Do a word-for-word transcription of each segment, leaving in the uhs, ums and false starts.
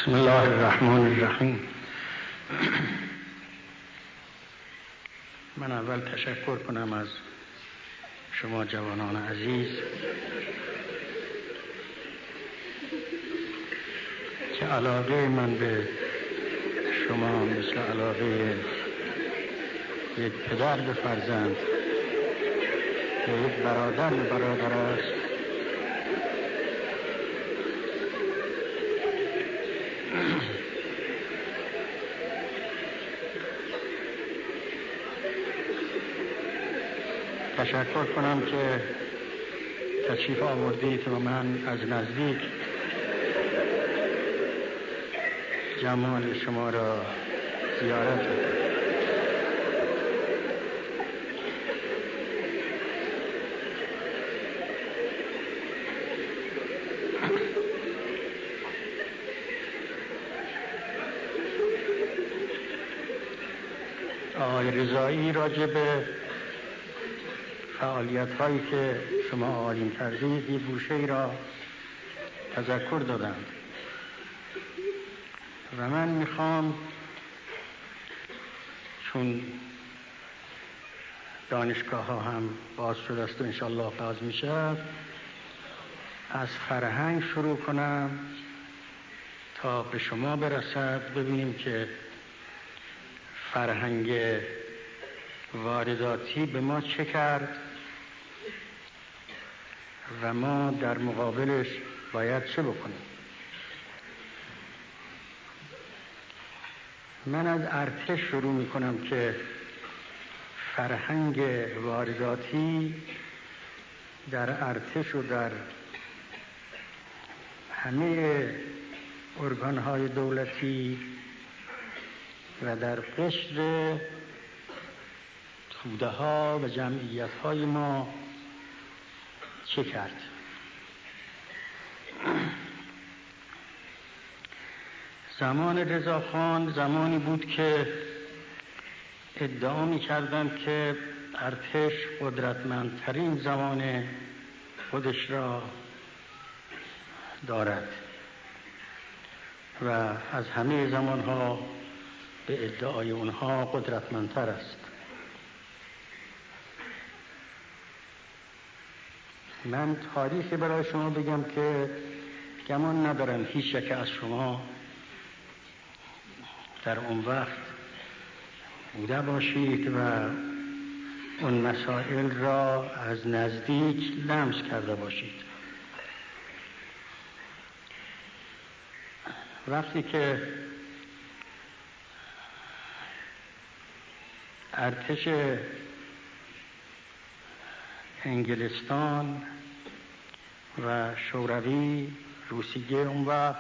بسم الله الرحمن الرحیم. من اول تشکر کنم از شما جوانان عزیز که علاقه من به شما مثل علاقه یک پدر به فرزند و یک برادر به برادر است. تشکر کنم که تشریف آوردید و من از نزدیک جمال شما را زیارت کنم. آقای رضایی راجع به فعالیت هایی که شما آغاز کردید یه گوشه ای را تذکر دادند و من میخوام چون دانشگاه ها هم باز شده است و انشالله باز میشه از فرهنگ شروع کنم تا به شما برسد، ببینیم که فرهنگ وارداتی به ما چه کرد و ما در مقابلش باید چه بکنیم. من از ارتش شروع می کنم که فرهنگ وارداتی در ارتش و در همه ارگان‌های دولتی و در قشر توده ها و جمعیت های ما چه کرد. زمان رضاخان زمانی بود که ادعا می کردند که ارتش قدرتمندترین زمان خودش را دارد و از همه زمانها به ادعای اونها قدرتمندتر است. من تاریخی برای شما بگم که گمان ندارم هیچ یک از شما در اون وقت بوده باشید و اون مسائل را از نزدیک لمس کرده باشید. وقتی که ارتش انگلستان و شوروی روسیه اون وقت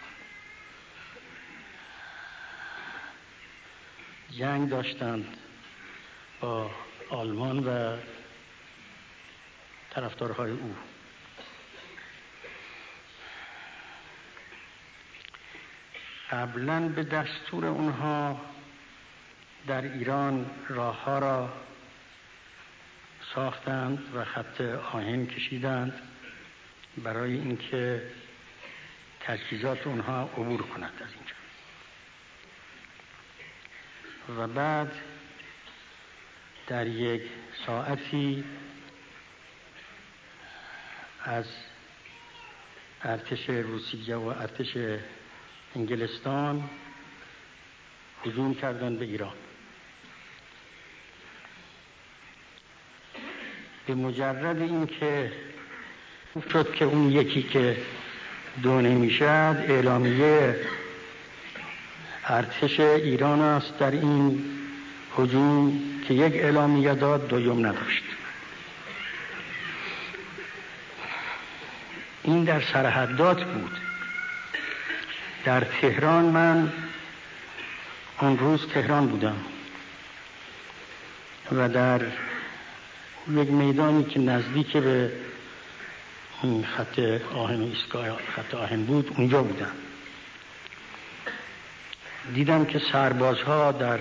جنگ داشتند با آلمان و طرفدارهای او، قبلاً به دستور اونها در ایران راه ها را ساختند و خط آهن کشیدند برای اینکه تجهیزات اونها عبور کند از اینجا و بعد در یک ساعتی از ارتش روسیه و ارتش انگلستان هجوم کردند به ایران. به مجرد این که شد که اون یکی که دو نمیشد اعلامیه ارتش ایران است در این هجوم که یک اعلامیه داد دویم نداشت. این در سرحدات بود. در تهران من اون روز تهران بودم و در یک میدانی که نزدیک به خط آهن و ایستگاه خط آهن بود اونجا بودم. دیدم که سربازها در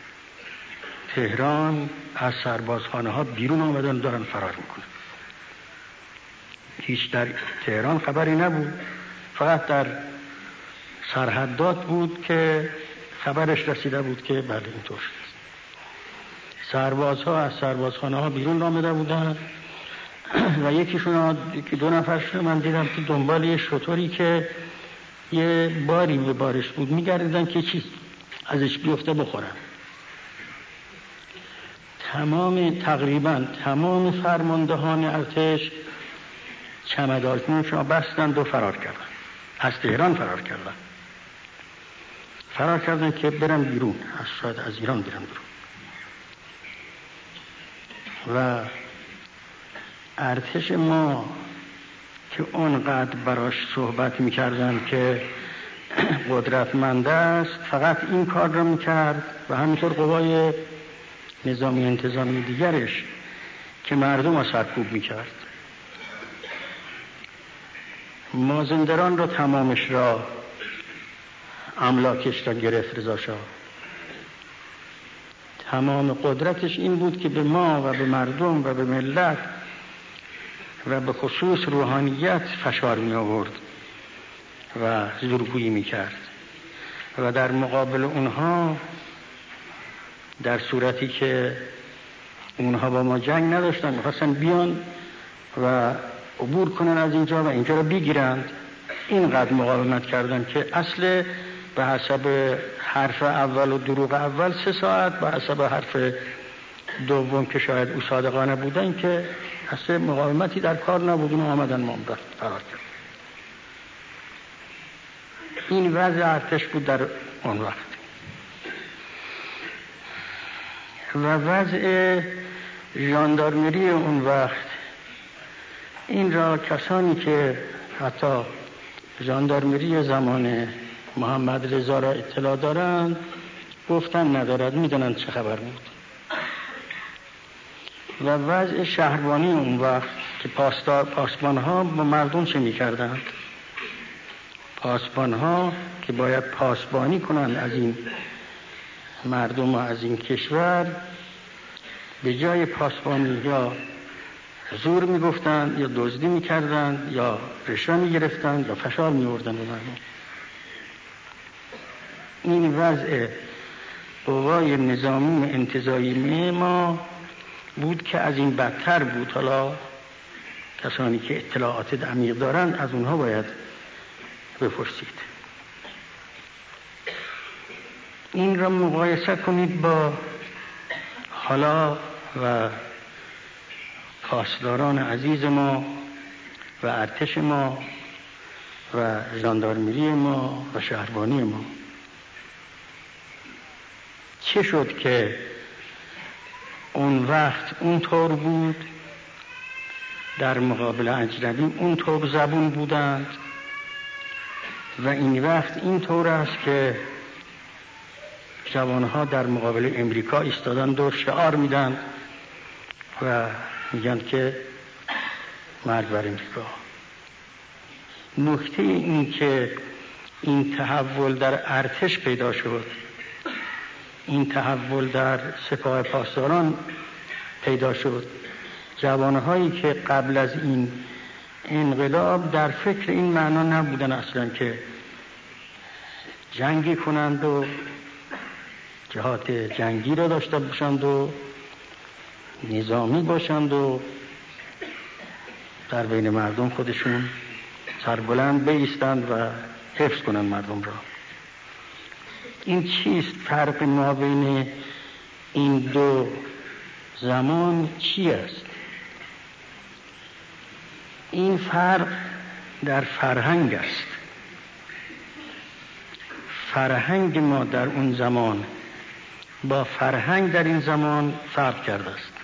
تهران از سربازخانه ها بیرون آمدن دارن فرار میکنن. هیچ در تهران خبری نبود، فقط در سرحدات بود که خبرش رسیده بود که بله اینطور شد. سربازها از سربازخانه ها بیرون آمده بودند و یکیشون یکی دو نفرشون من دیدم که دنبال یه شطوری که یه باری به بارش بود میگردیدن که چیز ازش بیفته بخورن. تمام تقریبا تمام فرماندهان ارتش چمدانشون بستند و فرار کردن، از تهران فرار کردن فرار کردن که برن بیرون، از شاید از ایران برن بیرون. و ارتش ما که اونقدر براش صحبت میکردن که قدرتمند است فقط این کار را میکرد و همینطور قوای نظامی انتظامی دیگرش که مردم را سرکوب میکرد. مازندران را تمامش را املاکش را گرفت رضا شاه. تمام قدرتش این بود که به ما و به مردم و به ملت و به خصوص روحانیت فشار می آورد و زورگویی می کرد و در مقابل اونها در صورتی که اونها با ما جنگ نداشتن می‌خواستن بیان و عبور کنن از اینجا و اینجا رو بگیرند، اینقدر مقاومت کردن که اصل به حسب حرف اول و دروغ اول سه ساعت، به حسب حرف دوم که شاید او صادقانه بودن که اصل مقاومتی در کار نبودن و آمدن ممبر فرار کرد. این وضع ارتش بود در اون وقت. و وضع ژاندارمری اون وقت، این را کسانی که حتی ژاندارمری زمان محمد رضا را اطلاع دارند گفتن ندارد، میدونن چه خبر بود. و وضع شهربانی اون وقت که پاسبان ها با مردم چه میکردند؟ پاسبان ها که باید پاسبانی کنند از این مردم و از این کشور، به جای پاسبانی یا زور میگفتند یا دزدی میکردند یا رشوه میگرفتند یا فشار میوردند به مردم. این وضع قوای نظامی و انتظامی ما بود که از این بدتر بود. حالا کسانی که اطلاعات عمیق دارند از اونها باید بپرسید. این را مقایسه کنید با حالا و پاسداران عزیز ما و ارتش ما و ژاندارمری ما و شهربانی ما. چه شد که اون وقت اون طور بود، در مقابل اجنبی اون طور زبون بودند و این وقت این طور است که جوانها در مقابل امریکا ایستادن و شعار میدن و میگن که مرگ بر امریکا. نکته این که این تحول در ارتش پیدا شد، این تحول در سپاه پاسداران پیدا شد. جوانهایی که قبل از این انقلاب در فکر این معنا نبودن اصلا که جنگی کنند و جهات جنگی را داشته باشند و نظامی باشند و در بین مردم خودشون سربلند بایستند و حفظ کنند مردم را. این چیست؟ فرق ما بین این دو زمان چی است؟ این فرق در فرهنگ است. فرهنگ ما در اون زمان با فرهنگ در این زمان فرق کرده است.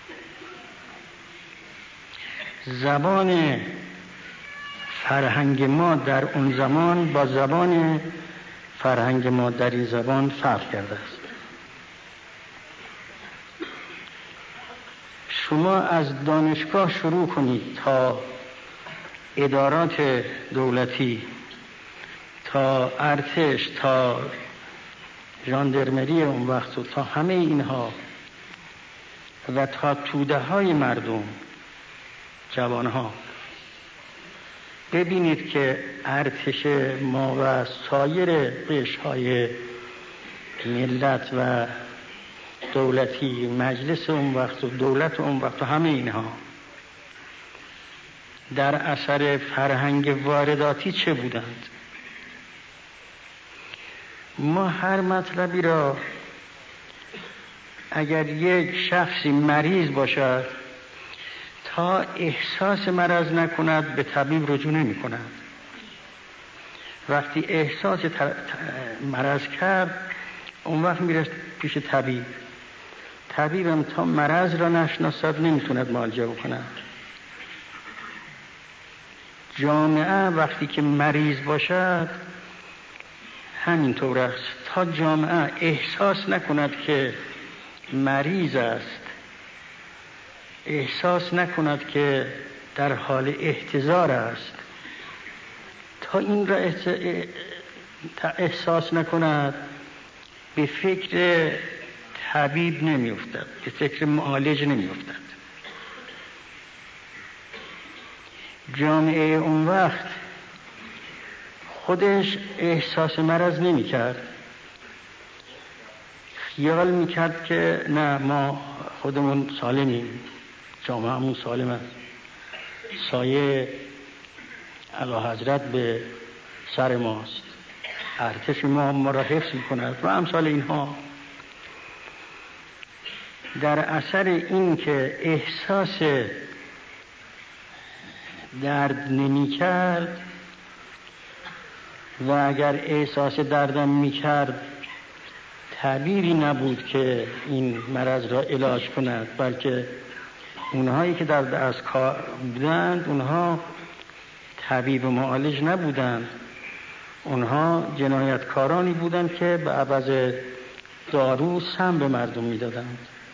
زبان فرهنگ ما در اون زمان با زبان فرهنگ ما در این زبان فرق کرده است. شما از دانشگاه شروع کنید تا ادارات دولتی، تا ارتش، تا ژاندارمری اون وقت و تا همه اینها و تا توده های مردم، جوانها، ببینید که ارتش ما و سایر قشرهای ملت و دولتی، مجلس اون وقت و دولت اون وقت و همه اینها در اثر فرهنگ وارداتی چه بودند؟ ما هر مطلبی را اگر یک شخصی مریض باشد تا احساس مرض نکند به طبیب رجوع نمی کند. وقتی احساس مرض کرد اون وقت میره پیش طبیب. طبیبم تا مرض را نشناسد نمیتوند معالجه بکند. جامعه وقتی که مریض باشد همینطور است. تا جامعه احساس نکند که مریض است، احساس نکند که در حال احتضار است، تا این را احساس نکند به فکر طبیب نمی افتد، به فکر معالج نمی افتد. جامعه اون وقت خودش احساس مرض نمی کرد، خیال می کرد که نه ما خودمون سالمیم، جامعه همون سالم است، سایه اعلیحضرت به سر ماست، ارتش ما ما را حفظ می کند و امثال اینها. در اثر این که احساس درد نمی کرد و اگر احساس دردم می کرد طبیبی نبود که این مرض را علاج کند، بلکه اونهایی که در دست کار بودند اونها طبیب و معالج نبودند، اونها جنایتکارانی بودند که به عوض دارو سم به مردم میدادند.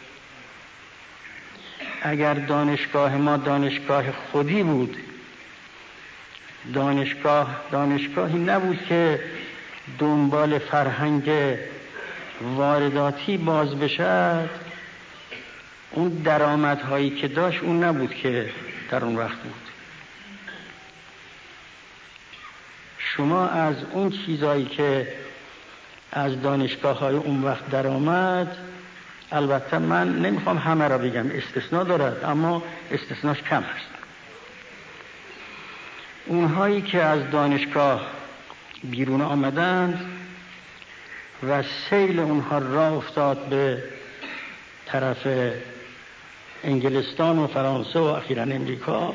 اگر دانشگاه ما دانشگاه خودی بود، دانشگاه دانشگاهی نبود که دنبال فرهنگ وارداتی باز بشد، اون درآمدهایی که داشت اون نبود که در اون وقت بود. شما از اون چیزایی که از دانشگاه های اون وقت درآمد، البته من نمیخوام همه را بگم، استثناء دارد اما استثناش کم است. اونهایی که از دانشگاه بیرون آمدند و سیل اونها راه افتاد به طرف انگلستان و فرانسه و اخیراً امریکا،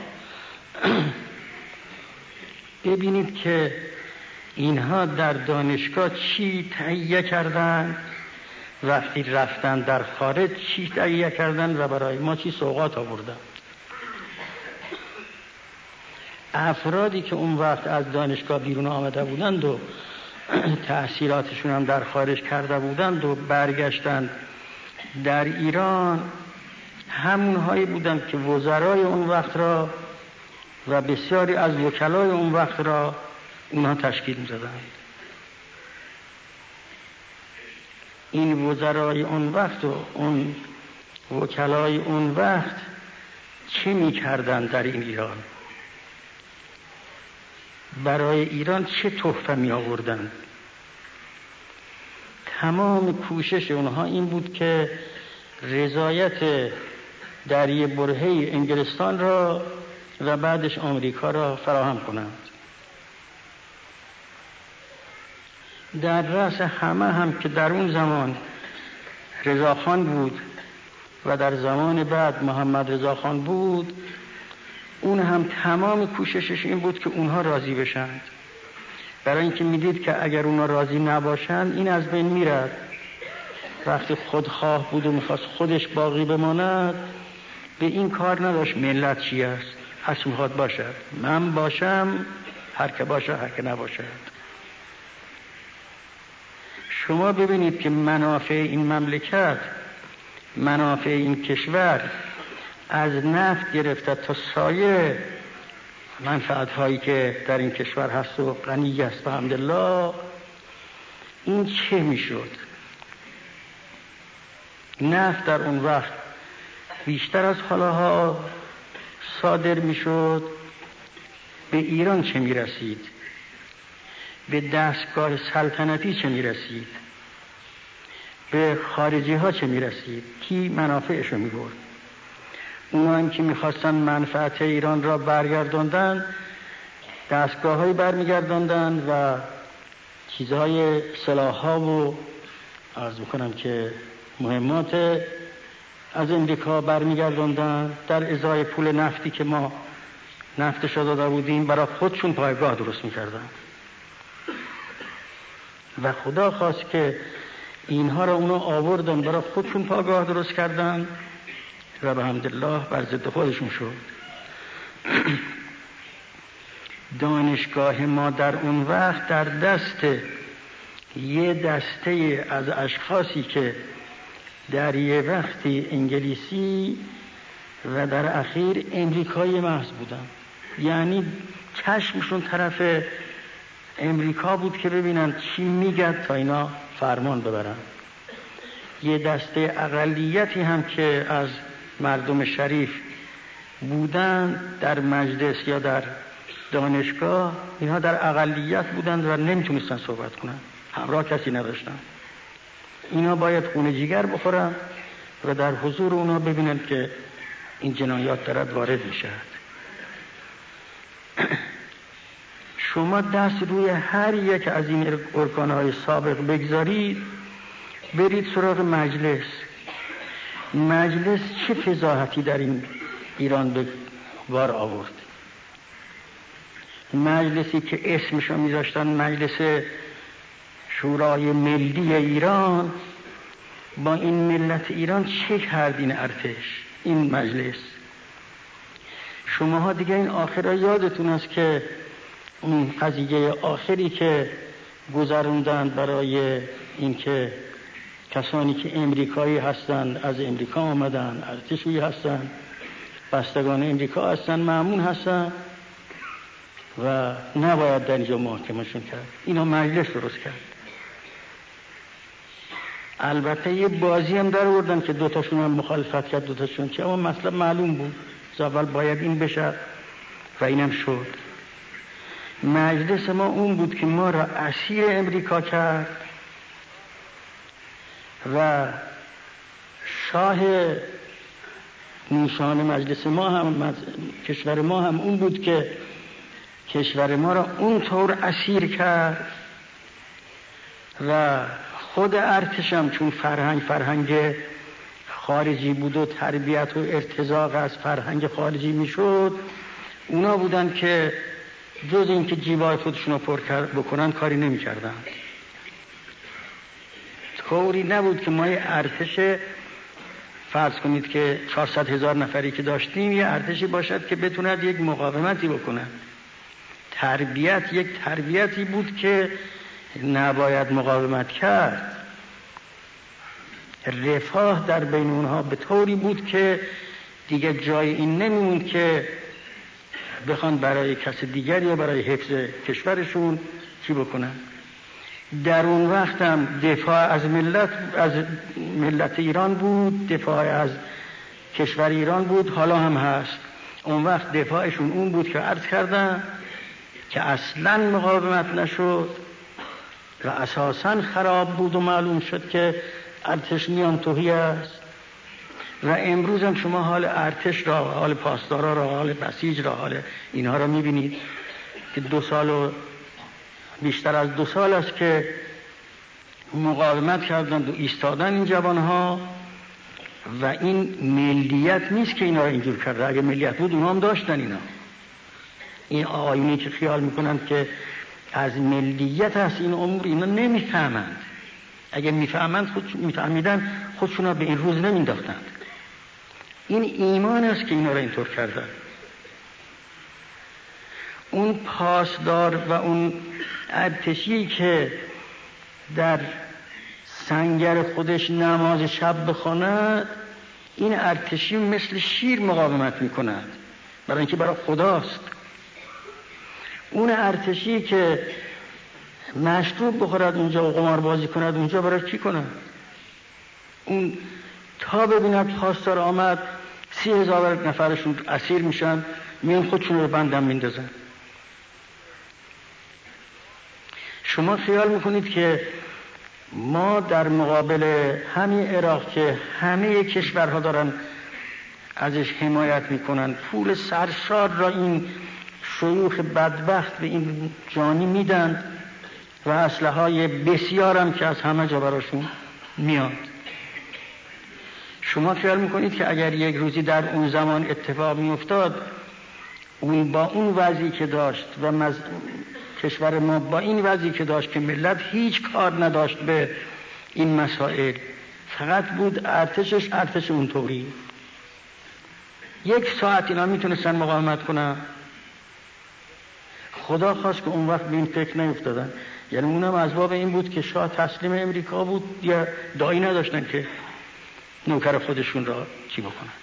ببینید که اینها در دانشگاه چی تهیه کردند، وقتی رفتن در خارج چی تهیه کردند و برای ما چی سوغات آوردند. افرادی که اون وقت از دانشگاه بیرون آمده بودند و تحصیلاتشون هم در خارج کرده بودند و برگشتند در ایران، همونهایی بودند که وزرای اون وقت را و بسیاری از وکلای اون وقت را اونها تشکیل می‌دادند. این وزرای اون وقت و اون وکلای اون وقت چه می‌کردند در این ایران؟ برای ایران چه تحفه می آوردند؟ تمام کوشش اونها این بود که رضایت دریای برهه انگلستان را و بعدش آمریکا را فراهم کنند. در رأس همه هم که در اون زمان رضاخان بود و در زمان بعد محمد رضاخان بود، اون هم تمام کوششش این بود که اونها راضی بشند، برای اینکه میدید که اگر اونها راضی نباشند این از بین میرد. وقتی خودخواه بود و میخواست خودش باقی بماند، به این کار نداشت ملت چی است، هر چی میخواد باشد، من باشم، هر که باشه هر که نباشد. شما ببینید که منافع این مملکت، منافع این کشور، از نفت گرفته تا سایر منفعت هایی که در این کشور هست و غنی است الحمدلله، این چه میشد؟ نفت در اون وقت بیشتر از حالاها صادر میشد به ایران چه میرسید، به دستگاه سلطنتی چه میرسید، به خارجی ها چه میرسید، کی منافعشو میبرد. اونا هم که میخواستن منفعت ایران را برگرداندن، دستگاه های برمیگرداندن و چیزهای سلاح ها و عرض میکنم که مهمات از امریکا برمیگرداندن در ازای پول نفتی که ما نفتش را داده بودیم، برای خودشون پایگاه درست میکردن و خدا خواست که اینها را اونا آوردن برای خودشون پایگاه درست کردن و به حمدالله بر ضد خودشون شد. دانشگاه ما در اون وقت در دست یه دسته از اشخاصی که در یه وقتی انگلیسی و در اخیر امریکایی محض بودن، یعنی چشمشون طرف امریکا بود که ببینن چی میگد تا اینا فرمان ببرن. یه دسته اقلیتی هم که از مردم شریف بودن در مجلس یا در دانشگاه، اینها در اقلیت بودند و نمیتونستن صحبت کنن، همراه کسی نداشتن. اینا باید خون جیگر بخورن و در حضور اونا ببینن که این جنایات دارد وارد میشه. شما دست روی هر یک از این ارکانهای سابق بگذارید، برید سراغ مجلس. مجلس چه فضاحتی در این ایران به بار آورد؟ مجلسی که اسمشو میذاشتن مجلس شورای ملی ایران، با این ملت ایران چه کرد این ارتش، این مجلس؟ شماها دیگه این آخرا یادتون است که اون قضیه آخری که گذروندن برای اینکه کسانی که امریکایی هستند از امریکا آمدن، ارتشی هستند، بستگان امریکا هستند، مأمون هستند و نباید در اینجا محاکمهشون کرد. اینا مجلس درست کرد. البته یه بازی هم در آوردن که دوتاشون هم مخالفت کرد، دوتاشون که اما مطلب معلوم بود، از اول باید این بشه و اینم شد. مجلس ما اون بود که ما را اسیر امریکا کرد و شاه نیشان مجلس ما هم کشور ما هم اون بود که کشور ما را اونطور اسیر کرد و خود ارتشم چون فرهنگ فرهنگ خارجی بود و تربیت و ارتزاق از فرهنگ خارجی میشد، اونا بودن که جز این که جیبای خودشون رو پر بکنن کاری نمی کردن. طوری نبود که ما یه ارتش فرض کنید که چهارصد هزار نفری که داشتیم یه ارتشی باشد که بتوند یک مقاومتی بکنه. تربیت یک تربیتی بود که نباید مقاومت کرد. رفاه در بین اونها به طوری بود که دیگه جای این نمیموند که بخوان برای کس دیگری یا برای حفظ کشورشون چی بکنن. در اون وقت هم دفاع از ملت از ملت ایران بود، دفاع از کشور ایران بود، حالا هم هست. اون وقت دفاعشون اون بود که عرض کردم که اصلاً مقاومت نشد و اساساً خراب بود و معلوم شد که ارتش میان توهی است. و امروز هم شما حال ارتش را، حال پاسدارا را، حال بسیج را، حال اینها را میبینید که دو سال و بیشتر از دو سال است که مقاومت کردند و ایستادن این جوانها و این ملیت نیست که اینا را اینجور کرده. اگه ملیت بود اونها هم داشتن. اینا این آقایونی که خیال میکنن که از ملیت هست این امور، اینا نمیفهمند. اگه میفهمند خود میفهمیدن خودشون را به این روز نمینداختند. این ایمان است که اینا را اینطور کردن. اون پاسدار و اون ارتشی که در سنگر خودش نماز شب بخواند، این ارتشی مثل شیر مقاومت میکند، برای اینکه برای خداست. اون ارتشی که مشروب بخورد اونجا و قمار بازی کند اونجا، برای چی کند؟ اون تا ببیند پاسدار آمد سی هزار نفرشون اسیر میشن، میان خودشون رو بندم میندازن. شما خیال میکنید که ما در مقابل همین عراق که همه کشورها دارن ازش حمایت میکنن، پول سرشار را این شیوخ بدبخت به این جانی میدن و اسلحه های بسیار هم که از همه جا براشون میاد. شما خیال میکنید که اگر یک روزی در اون زمان اتفاق میافتاد، اون با اون وضعی که داشت و مز... کشور ما با این وضعی که داشت که ملت هیچ کار نداشت به این مسائل، فقط بود ارتشش ارتش اونطوری، یک ساعت اینا میتونستن مقاومت کنن؟ خدا خواست که اون وقت به این فکر نیفتادن. یعنی اونم از باب این بود که شاه تسلیم امریکا بود، یا دایی نداشتن که نوکر خودشون را چی بکنند.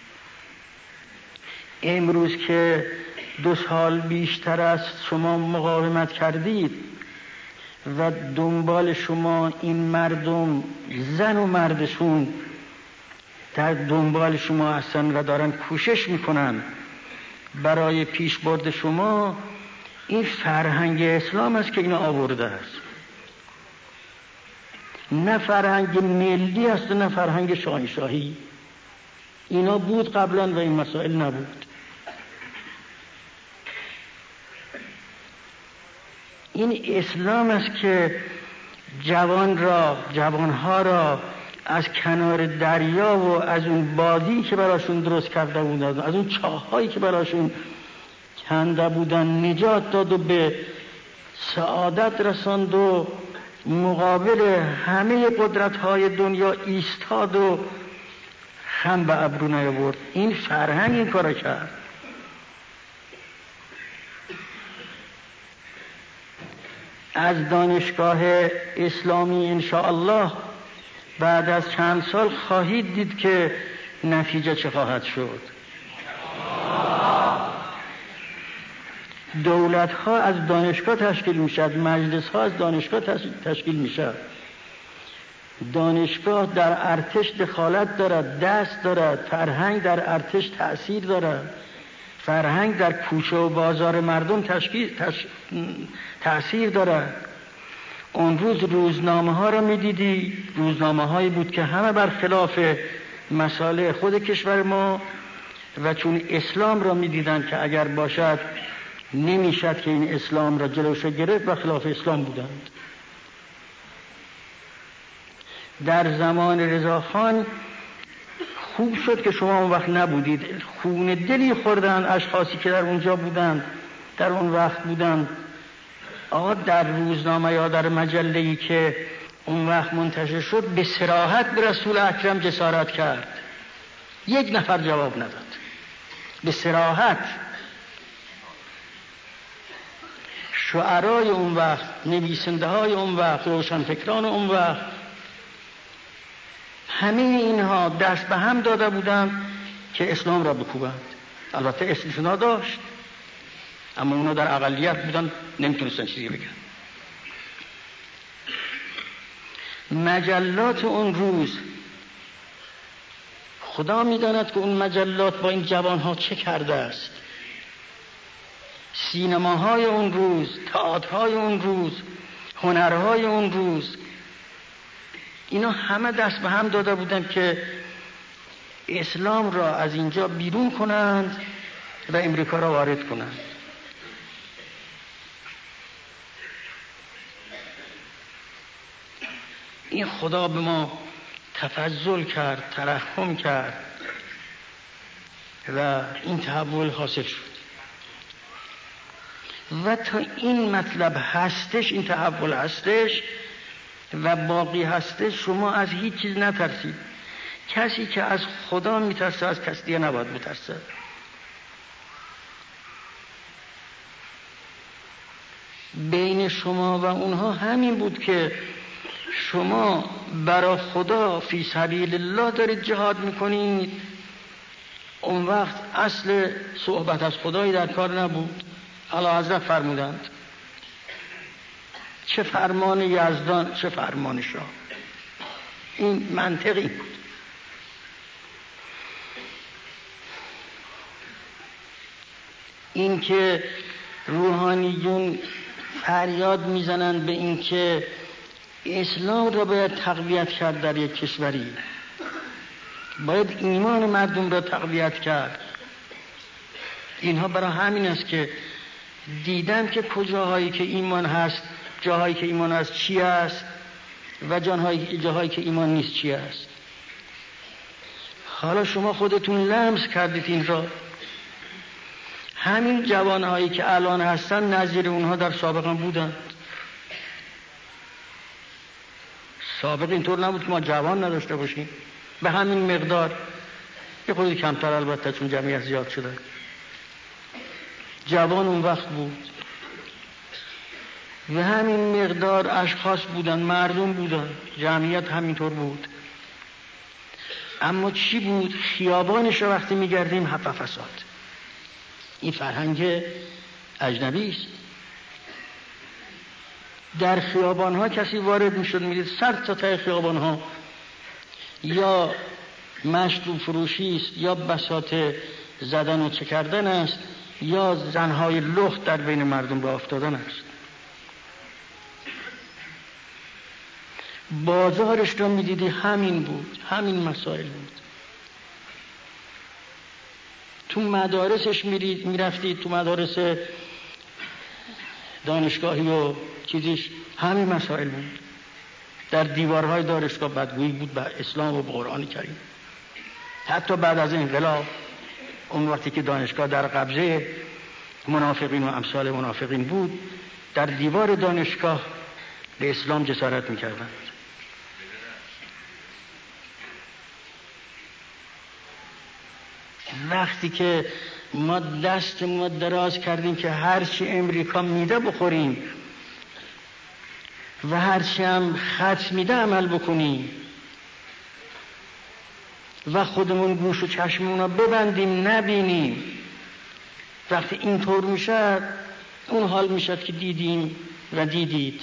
امروز که دو سال بیشتر از شما مقاومت کردید و دنبال شما این مردم، زن و مردشون در دنبال شما هستن و دارن کوشش میکنن برای پیش برد شما، این فرهنگ اسلام است که اینا آورده است، نه فرهنگ ملی است و نه فرهنگ شاهنشاهی. اینا بود قبلا و این مسائل نبود. این اسلام است که جوان را جوانها را از کنار دریا و از اون بادی که براشون درست کرده بودن، از اون چاهایی که براشون کنده بودن، نجات داد و به سعادت رساند و مقابل همه قدرت‌های دنیا ایستاد و خم به ابرو نیاورد. این فرهنگ این کارو کرد. از دانشگاه اسلامی انشاءالله بعد از چند سال خواهید دید که نتیجه چه خواهد شد. دولت ها از دانشگاه تشکیل میشد، مجلس ها از دانشگاه تشکیل میشد. دانشگاه در ارتش دخالت دارد، دست دارد. فرهنگ در ارتش تأثیر دارد. فرهنگ در کوچه و بازار مردم تشکیل تش... تأثیر دارد. اون روز روزنامه ها را می دیدی، روزنامه هایی بود که همه برخلاف مسائل خود کشور ما و چون اسلام را می دیدن که اگر باشد نمیشد که این اسلام را جلوش گرفت و خلاف اسلام بودند. در زمان رضاخان خوب شد که شما اون وقت نبودید. خون دلی خوردن اشخاصی که در اونجا بودند، در اون وقت بودند. آقا در روزنامه یا در مجله‌ای که اون وقت منتشر شد به صراحت به رسول اکرم جسارت کرد، یک نفر جواب نداد. به صراحت شعرای اون وقت، نویسنده های اون وقت، روشنفکران اون وقت، همه اینها دست به هم داده بودند که اسلام را بکوبند. البته استثنا داشت، اما اونا در اقلیت بودن، نمیتونستن چیزی بگن. مجلات اون روز خدا میداند که اون مجلات با این جوانها چه کرده است. سینماهای اون روز، تئاترهای اون روز، هنرهای اون روز، اینا همه دست به هم داده بودند که اسلام را از اینجا بیرون کنند و امریکا را وارد کنند. این خدا به ما تفضل کرد، ترحم کرد و این تحول حاصل شد. و تا این مطلب هستش، این تحول هستش و باقی هستش، شما از هیچ چیز نترسید. کسی که از خدا میترسه از کسی دیگه نباید بترسه. بین شما و اونها همین بود که شما برای خدا فی سبیل الله دارید جهاد میکنید. اون وقت اصل صحبت از خدایی در کار نبود. اعلیحضرت فرمودند چه فرمان یزدان چه فرمان شاه. این منطقی بود. این که روحانیون فریاد میزنند به این که اسلام را باید تقویت کرد در یک کشوری، باید ایمان مردم را تقویت کرد. اینها برای همین است که دیدن که کجاهایی که ایمان هست، جاهایی که ایمان هست چی است و جاهایی که ایمان نیست چی است. حالا شما خودتون لمس کردید این را. همین جوانهایی که الان هستن نظیر اونها در سابقا بودند. سابق اینطور نبود که ما جوان نداشته باشیم، به همین مقدار، یه خودی کمتر البته چون جمعیت زیاد شده. جوان اون وقت بود و همین مقدار اشخاص بودن، مردم بودن، جمعیت همینطور بود. اما چی بود؟ خیابانش رو وقتی میگردیم حف فساد. این فرهنگ اجنبی است. در خیابان ها کسی وارد میشد، میدید سر تا ته خیابان ها یا مشروب فروشی است، یا بساط زدن و چه کردن است، یا زنهای لخت در بین مردم راه افتادن است. بازارش رو میدیدی همین بود، همین مسائل بود. تو مدارسش میرفتی، تو مدارس دانشگاهی و چیزیش همین مسائل بود. در دیوارهای دانشگاه بدگویی بود به اسلام و به قرآن کریم. حتی بعد از انقلاب، اون وقتی که دانشگاه در قبضه منافقین و امثال منافقین بود، در دیوار دانشگاه به اسلام جسارت میکردند. وقتی که ما دست ما دراز کردیم که هرچی امریکا میده بخوریم و هرچی هم خرج میده عمل بکنیم و خودمون گوش و چشمون رو ببندیم نبینیم، وقتی اینطور میشه اون حال میشه که دیدیم و دیدید.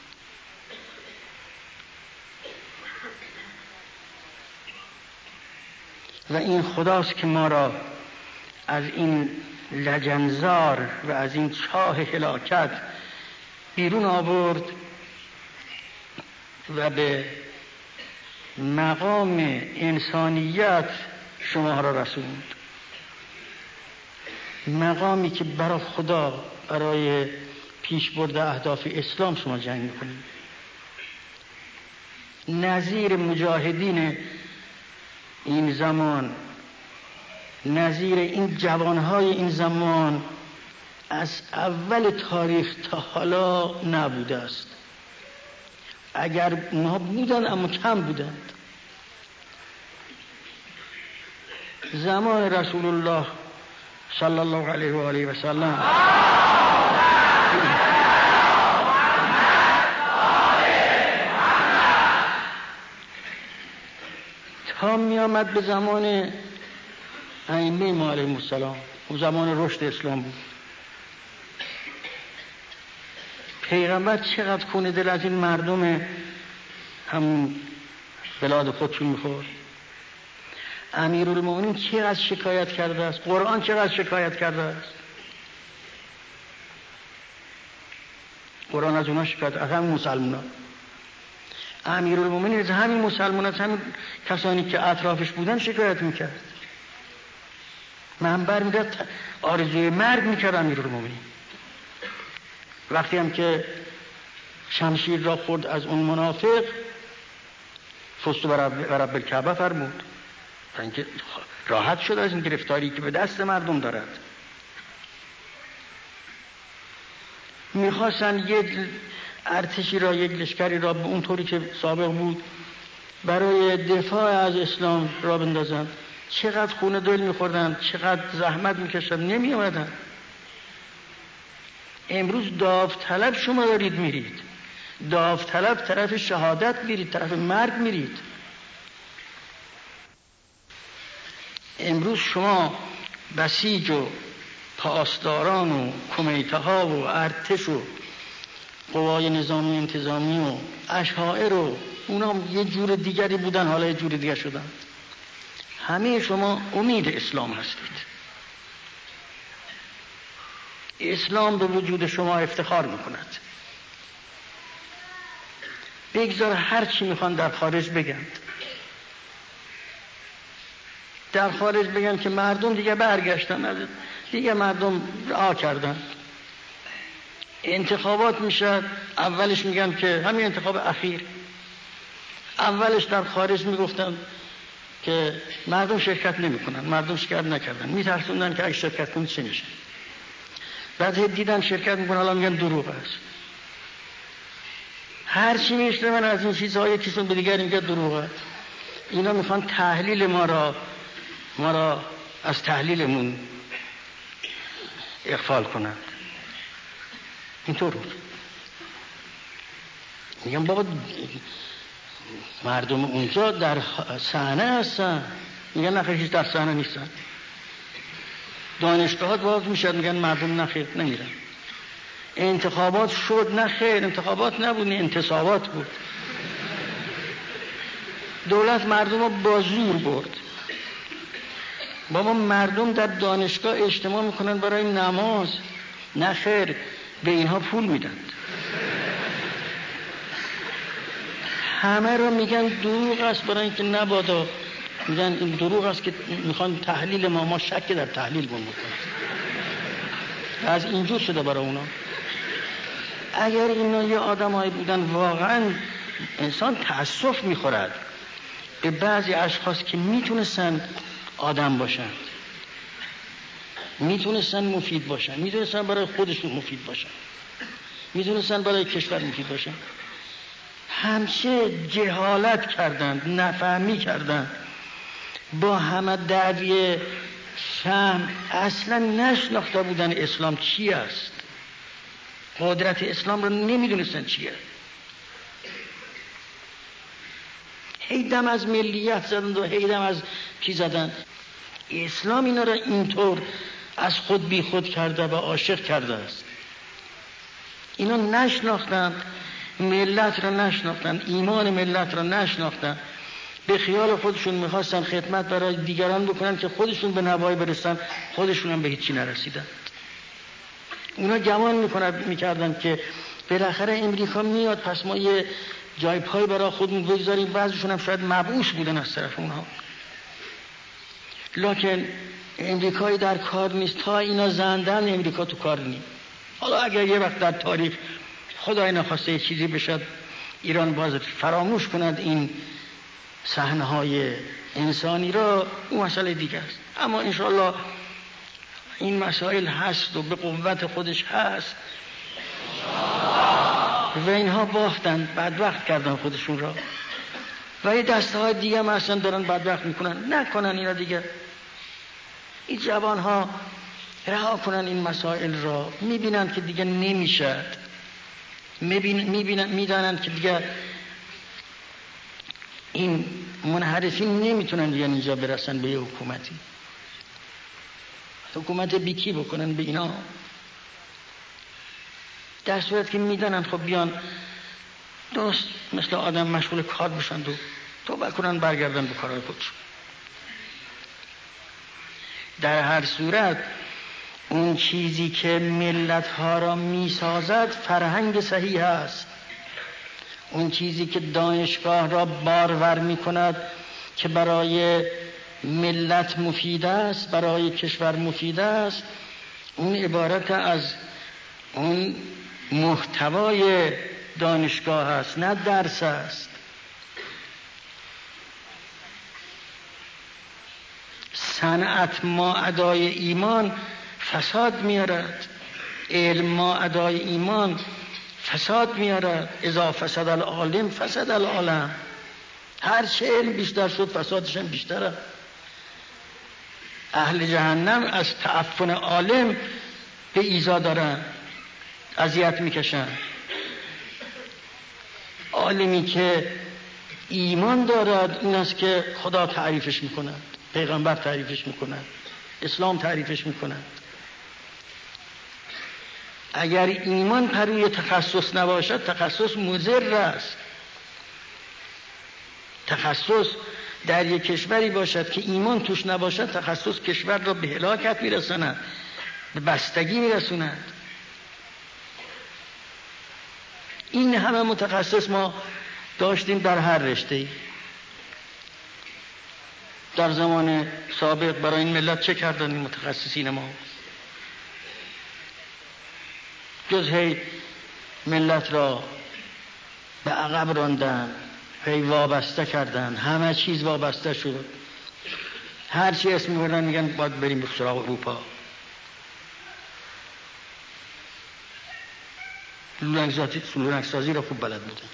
و این خداست که ما را از این لجنزار و از این چاه هلاکت بیرون آورد و به مقام انسانیت شما را رسوند. مقامی که برای خدا، برای پیش برد اهداف اسلام شما جنگ میکنید. نظیر مجاهدین این زمان، نظیر این جوانهای این زمان از اول تاریخ تا حالا نبوده است. اگر اونها بودن اما کم بودند. زمان رسول الله صلی الله علیه و آله و سلم تا می آمد به زمان ائمه ما علیهم السلام، و زمان رشد اسلام بود. پیغمبر چقدر خون دل از این مردم همون بلاد خودشون میخورد. امیرالمومنین چقدر شکایت کرده است، قرآن چقدر شکایت کرده است. قرآن از اونا شکایت، از همین مسلمان. امیرالمومنین از همین مسلمان، از همین کسانی که اطرافش بودن شکایت میکرد. منبر میداد آرزوی مرگ میکرد امیرالمومنین. وقتی هم که شمشیر را خورد از اون منافق، فست و رب الکعبه فرمود، تا اینکه راحت شد از این گرفتاری که به دست مردم دارد. میخواستن یک ارتشی را، یک لشکری را به اون طوری که سابق بود برای دفاع از اسلام را بندازند. چقدر خون دل میخوردن، چقدر زحمت میکشن، نمی آمدن. امروز داوطلب شما دارید میرید، داوطلب طرف شهادت میرید، طرف مرگ میرید. امروز شما بسیج و پاسداران و کمیته ها و ارتش و قوای نظامی انتظامی و اشاعره و اونا یه جور دیگری بودن، حالا یه جور دیگر شدن. همه شما امید اسلام هستید. اسلام به وجود شما افتخار میکند. بگذار هر چی میخوان در خارج بگن، در خارج بگن که مردم دیگه برگشتن، دیگه مردم رها کردن. انتخابات میشه، اولش میگن که همین انتخاب اخیر، اولش در خارج میگفتن که مردم شرکت نمیکنن، مردم شرکت نکردن، میترسوندن که اگه شرکت کنن چه میشه. بعد دیدن شرکت میکنن، حالا میگن دروغ است. هر چی میشنون از این چیزها یکیشون به دیگر میگه دروغ است. اینا میخوان تحلیل ما را ما را از تحلیلمون اغفال کنند. اینطور بود. میگم بابا مردم اونجا در صحنه هستن. میگن نخیر هیچ در صحنه نیستن. دانشگاهات باز میشد، میگن مردم نخیر نمیرن. انتخابات شد، نخیر انتخابات نبود، انتصابات بود. دولت مردم رو با زور برد. بابا مردم در دانشگاه اجتماع میکنن برای نماز، نخیر به اینها پول میدن. همه رو میگن دروغ است، برای اینکه نبادا میگن این دروغ است که میخوان تحلیل ما ما شک در تحلیل بون بکنن. از اینجور شده برای اونا. اگر اینا یه آدمایی بودن واقعا انسان تأسف میخورد به بعضی اشخاص که میتونستن آدم باشن، میتونستن مفید باشن، میتونستن برای خودشون مفید باشن، میتونستن برای کشور مفید باشن، همچه جهالت کردند، نفهمی کردند، با همه دعوی فهم اصلا نشناخته بودن اسلام چی است، قدرت اسلام رو نمیدونستن چیه. هیدم از ملیت زدند و هیدم از کی زدند. اسلام اینا را اینطور از خود بی خود کرده و عاشق کرده است. اینا نشناختند، ملت را نشناختند، ایمان ملت را نشناختند. به خیال خودشون میخواستن خدمت برای دیگران بکنن که خودشون به نوایی برسن، خودشون هم به هیچی نرسیدن. اونا گمان میکردن که بالاخره امریکا میاد، پس ما یه جای پای برای خودمون بگذاریم. بعضیشون هم شاید مبعوث بودن از طرف اونها. لکن امریکایی در کار نیست تا اینا زندن، امریکا تو کار نیست. حالا اگر یه وقت در تاریخ خدای نخواسته یه چیزی بشد، ایران باز فراموش کند این صحنه‌های انسانی را، اون مسئله دیگه است. اما انشاءالله این مسائل هست و به قوت خودش هست و اینها باختن، بدبخت کردن خودشون را و یه دسته های دیگه هم اصلا دارن بدبخت میکنن. نکنن اینا دیگه. این جوان ها رها کنن این مسائل را. میبینن که دیگه نمیشه، میبینن میدانن که دیگه این منحرفین نمیتونن دیگه اینجا برسن به یه حکومتی. حکومت بیکی بکنن به اینا، در صورت که میدانن خب بیان درست مثل آدم مشغول کار بشن و توبه کنن برگردن به کارهای خودشون. در هر صورت اون چیزی که ملت ها را میسازد فرهنگ صحیح است. اون چیزی که دانشگاه را بارور میکند که برای ملت مفید است، برای کشور مفید است، اون عبارت از اون محتوای دانشگاه است، نه درس است. صنعت ما ادای ایمان فساد میارد، علم ما ادای ایمان فساد میارد. اذا فسد العالم فسد العالم. هر چه علم بیشتر شد فسادش هم بیشتره. اهل جهنم از تعفن عالم به ایذا دارن، اذیت میکشن. عالمی که ایمان دارد اون است که خدا تعریفش میکند، پیغمبر تعریفش میکند، اسلام تعریفش میکند. اگر ایمان پروی تخصص نباشد، تخصص مضر است. تخصص در یک کشوری باشد که ایمان توش نباشد، تخصص کشور را به هلاکت میرساند، به بستگی میرساند. این همه متخصص ما داشتیم در هر رشته‌ای. در زمان سابق برای این ملت چه کردن این متخصصین ما؟ جز هی ملت را به عقب راندن، هی وابسته کردن، همه چیز وابسته شد. هر چی اسم میبردن میگن باید بریم به سراغ اروپا. لولنگسازی را خوب بلد بودن.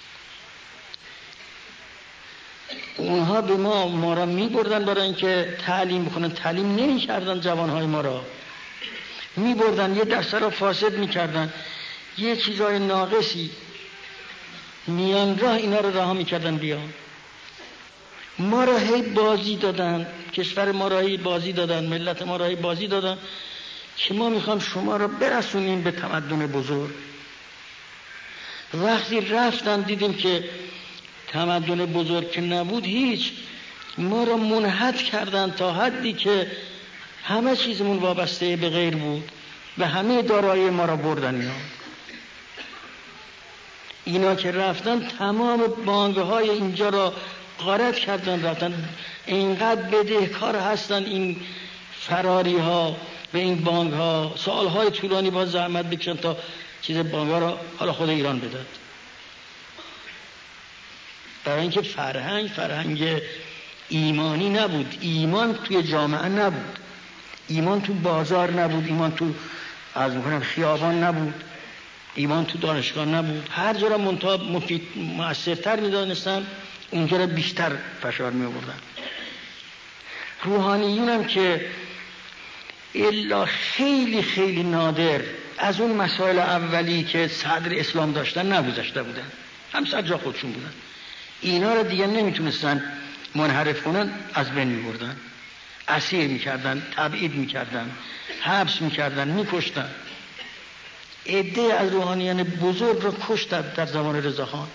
اونها به ما ما را میبردن برای اینکه تعلیم بکنن، تعلیم نمیکردن جوانهای ما را، میبردن یه دسته را فاسد میکردن، یه چیزای ناقصی میان راه اینا رو رها میکردن بیان. ما را هی بازی دادن، کشور ما را هی بازی دادن، ملت ما را هی بازی دادن که ما میخوام شما را برسونیم به تمدن بزرگ. وقتی رفتن دیدیم که تمدن بزرگ که نبود، هیچ، ما را منحط کردن تا حدی که همه چیزمون وابسته به غیر بود و همه دارایی ما را بردن. اینا اینا که رفتن تمام بانک‌های اینجا را غارت کردن، رفتن. اینقدر بدهکار هستن این فراری ها و این بانک ها، سالهای طولانی باز زحمت بکشن تا چیز بانک ها را حالا خود ایران بداد. برای اینکه فرهنگ فرهنگ ایمانی نبود، ایمان توی جامعه نبود، ایمان تو بازار نبود، ایمان تو از میکنم خیابان نبود، ایمان تو دانشگاه نبود. هر جا را منتها مفید مؤثرتر میدانستن، اونجا را بیشتر فشار می آوردن. روحانیون هم که الا خیلی خیلی نادر از اون مسائل اولی که صدر اسلام داشتن نگذشته بودن، هم صد جا خودشون بودن. اینا را دیگه نمیتونستن منحرف کنن، از بین می بردن، اسیر میکردن، تبعید میکردن، حبس میکردن، میکشتن. عده از روحانیان بزرگ را کشتن در زمان رضاخان.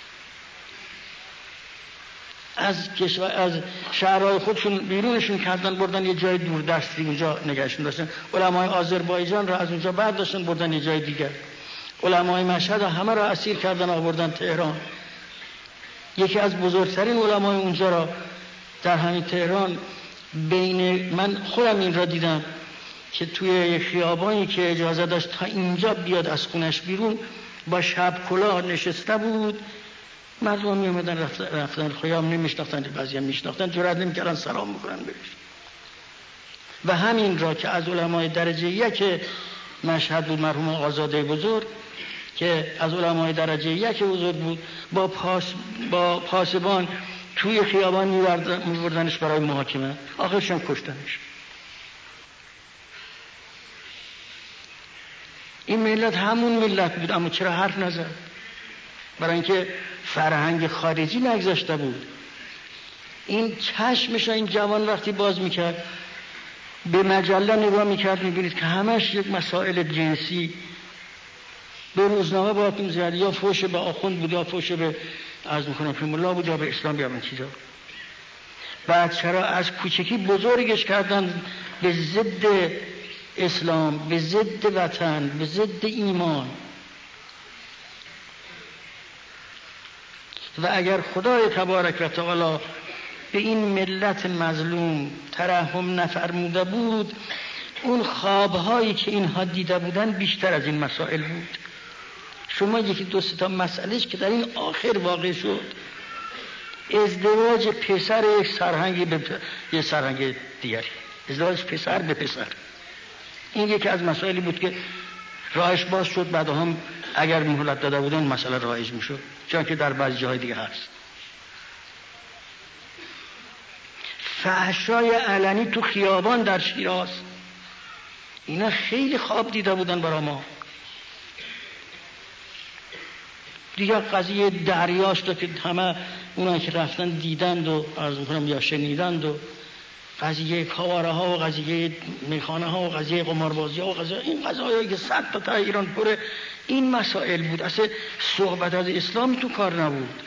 از کشور از شهرهای خودشون بیرونشون کردن، بردن یه جای دوردستی اونجا نگهشون داشتن. علمای آذربایجان را از اونجا برداشتن بردن یه جای دیگر. علمای مشهد همه را اسیر کردن آوردن تهران. یکی از بزرگترین علمای اونجا را در همین تهران، بین من خودم این را دیدم که توی خیابانی که اجازه داشت تا اینجا بیاد از خونش بیرون، با شب کلاه نشسته بود. مردم می اومدن رفتن, رفتن خیام نمیشناختن، بعضی هم میشناختن، جرئت نمیکردن سلام بکنن بهش. و همین را که از علمای درجه یک مشهد بود، مرحوم آزاده بزرگ که از علمای درجه یک بزرگ بود، با پاس با پاسبان توی خیابان میبردنش برای محاکمه، آخرشون کشتنش. این ملت همون ملت بود، اما چرا حرف نزد؟ برای اینکه فرهنگ خارجی نگذاشته بود. این چشمش این جوان وقتی باز میکرد، به مجله نگاه میکرد، میبینید که همش یک مسائل جنسی. به روزنامه باید میزد، یا فوش به آخوند بود، یا فوش به از میکنم فیلم الله بود، یا به اسلام، یا به چیزا. بعد چرا از کوچکی بزرگش کردن به ضد اسلام، به ضد وطن، به ضد ایمان. و اگر خدای تبارک و تعالی به این ملت مظلوم ترحم نفرموده بود، اون خوابهایی که اینها دیده بودن بیشتر از این مسائل بود. شما یکی دو سه تا مسئلهش که در این آخر واقع شد، ازدواج پسر یک سرهنگی به یک سرهنگ دیگری، ازدواج پسر به پسر، این یکی از مسائلی بود که راهش باز شد. بعد هم اگر مهلت داده بودن مسئله رایج میشد، چون که در بعضی جاهای دیگه هست. فحشای علنی تو خیابان در شیراز، اینا خیلی خواب دیده بودن برای ما. دیگه قضیه دریاست که همه اونا که رفتن دیدند و عرض میکنم یا شنیدند، و قضیه کاواره ها و قضیه میخانه ها و قضیه قماربازی ها و قضیه این قضایایی که صد تا تا ایران پره، این مسائل بود. اصلا صحبت از اسلام تو کار نبود.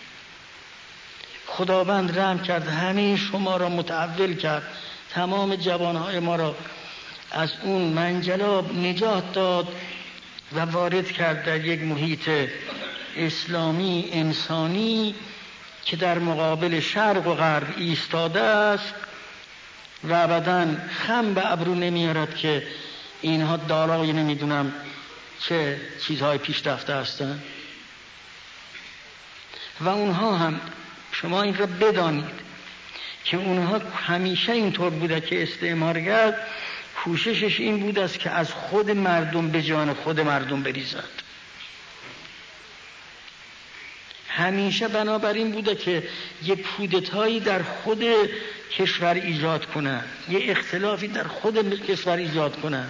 خداوند رحم کرد، همه شما را متحول کرد، تمام جوانهای ما را از اون منجلاب نجات داد و وارد کرد در یک محیط اسلامی انسانی که در مقابل شرق و غرب ایستاده است و ابداً خم به ابرو نمیارد که اینها دارای نمیدونم چه چیزهای پیشرفته هستند. و اونها هم شما این را بدانید که اونها همیشه اینطور بوده که استعمارگر کوششش این بود است که از خود مردم به جان خود مردم بریزد. همیشه بنابراین بوده که یک کودتایی در خود کشور ایجاد کنند، یک اختلافی در خود کشور ایجاد کنند.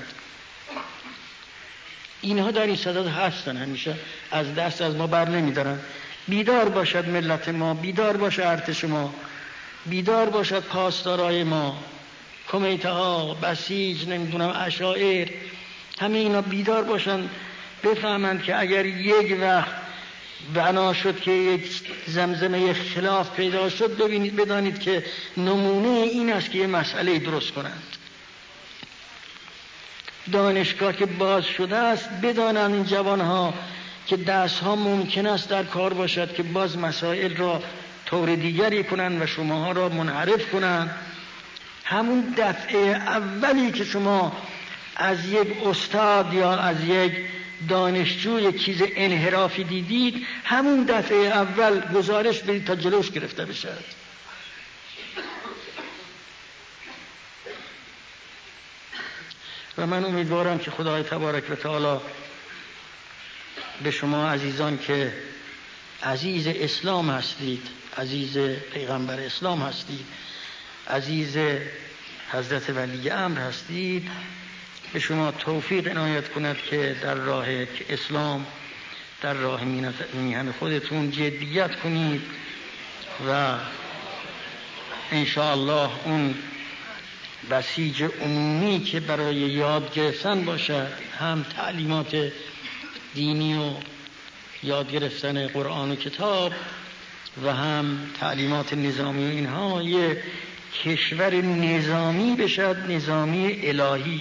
اینها در این صدد هستن، همیشه از دست از ما بر نمیدارن. بیدار باشد ملت ما، بیدار باشد ارتش ما، بیدار باشد پاسدارای ما، کمیته ها، بسیج، نمیدونم عشائر، همه اینا بیدار باشن، بفهمند که اگر یک وقت بنا شد که یک زمزمه خلاف پیدا شد، ببینید بدانید که نمونه این است که یه مسئله درست کنند. دانشگاه که باز شده است، بدانند این جوانها که دستها ممکن است در کار باشد که باز مسائل را طور دیگری کنند و شماها را منحرف کنند. همون دفعه اولی که شما از یک استاد یا از یک دانشجو یک چیز انحرافی دیدید، همون دفعه اول گزارش بدید تا جلوش گرفته بشد. و من امیدوارم که خدای تبارک و تعالی به شما عزیزان که عزیز اسلام هستید، عزیز پیغمبر اسلام هستید، عزیز حضرت ولی امر هستید، به شما توفیق عنایت کند که در راه اسلام، در راه میهن خودتون جدیت کنید و انشاءالله اون بسیج عمومی که برای یاد گرفتن باشد، هم تعلیمات دینی و یاد گرفتن قرآن و کتاب و هم تعلیمات نظامی و اینها، یه کشور نظامی بشد، نظامی الهی.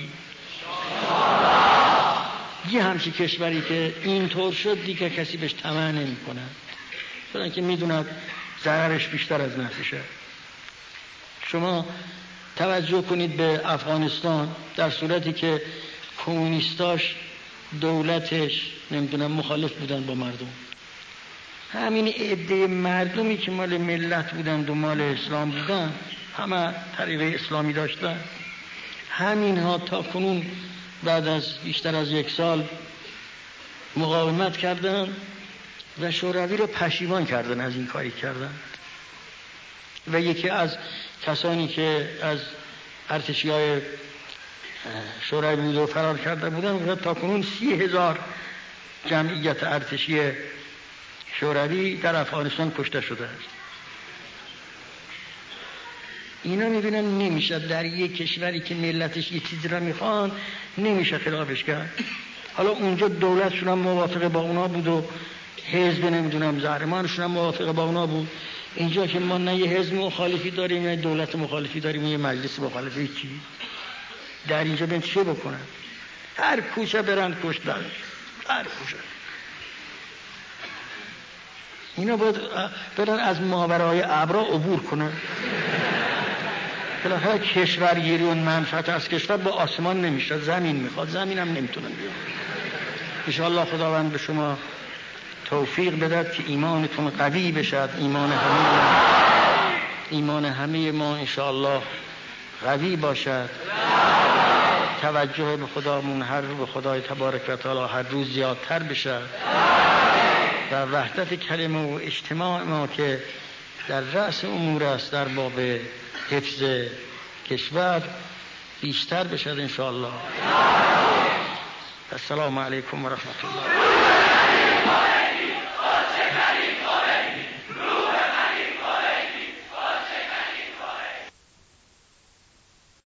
یه همچی کشوری که اینطور شد دیگه کسی بهش طمع نمی کند، چون که میدوند ضررش بیشتر از نفعشه. شما توجه کنید به افغانستان، در صورتی که کمونیستاش دولتش نمیدونم مخالف بودن با مردم، همین عده مردمی که مال ملت بودن و مال اسلام بودن، همه طریق اسلامی داشتن، همین ها تا کنون بعد از بیشتر از یک سال مقاومت کردن و شوروی رو پشیمان کردن از این کاری کردن. و یکی از کسانی که از ارتشی‌های شوروی بود و فرار کرده بودن، تا کنون سی هزار جمعیت ارتشی شوروی در افغانستان کشته شده است. اینا میبینن نمیشه در یک کشوری که ملتش یه چیزی را میخوان نمیشه خلافش کرد. حالا اونجا دولتشون هم موافقه با اونا بود و حزب نمیدونم زهرمانشون هم موافقه با اونا بود. اینجا که ما نه یه حزب مخالفی داریم نه دولت مخالفی داریم، یه مجلس مخالفی، چی در اینجا بین چه بکنن؟ هر کوچه برن کشتن، هر کوچه. اینا باید برن از ماورای ابرا عبور کنن. بالاخره کشورگیری و منفعت از کشور با آسمان نمیشه، زمین میخواد، زمین هم نمیتونن بیان. انشاءالله خداوند به شما توفیق بدهد که ایمانتون قوی بشد، ایمان همه ایمان همه ما انشاءالله قوی باشد. توجه به خدامون هر رو به خدای تبارک و تعالی هر روز زیادتر بشد و وحدت کلمه و اجتماع ما که در رأس امور است در باب حفظ کشور بیشتر بشد انشاءالله. السلام علیکم و رحمت الله.